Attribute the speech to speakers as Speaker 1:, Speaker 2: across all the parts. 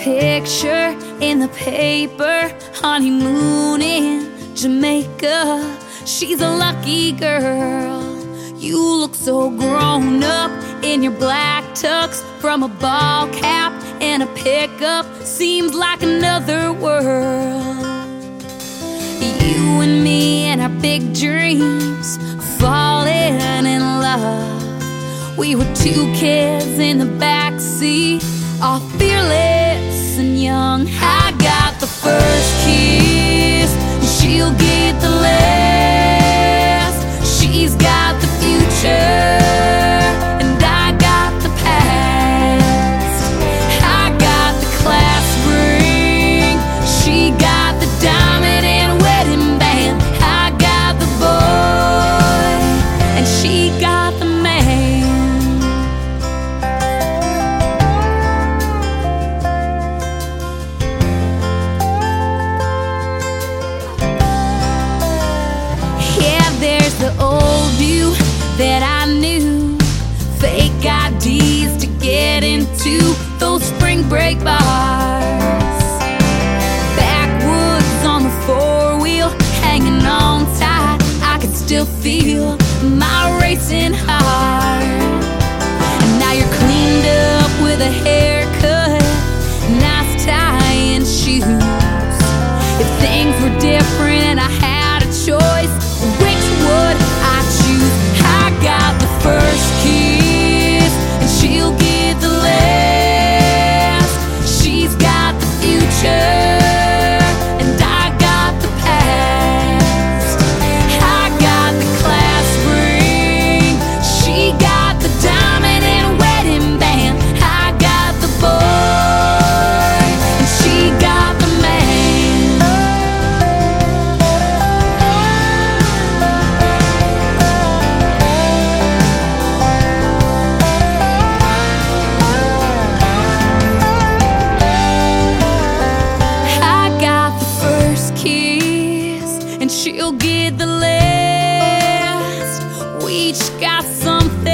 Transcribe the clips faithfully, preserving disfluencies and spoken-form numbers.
Speaker 1: picture in the paper, honeymoon in Jamaica. She's a lucky girl. You look so grown up in your black tux, from a ball cap and a pickup. Seems like another world. You and me and our big dreams, falling in love. We were two kids in the backseat, all fearless and young. I got the first kiss, and she'll get the last. She's got the future, and I got the past. I got the class ring, she got the diamond and wedding band. I got the boy, and she got the man. Yeah, there's the old you that I knew, fake I Ds to get into those spring break bars. Backwoods on the four-wheel, hanging on tight, I can still feel my racing heart. And now you're cleaned up with a haircut, nice tie and shoes. If things were different and I had a choice, which would I choose? I got the first kiss, and she'll get the last. She's got the future, and I got the past. I got the class ring, she got the diamond and wedding band. I got the boy, and she got the man. I got the first kiss, and she'll get the last. We each got something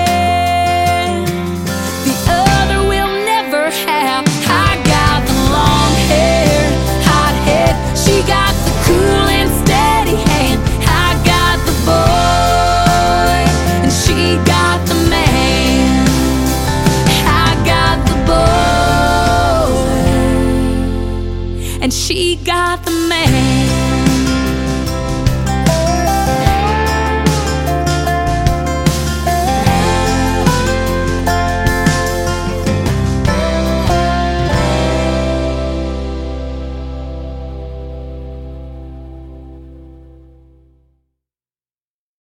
Speaker 1: the other will never have. I got the long hair, hot head, she got the cool and steady hand. I got the boy, and she got the man. I got the boy, and she got the man.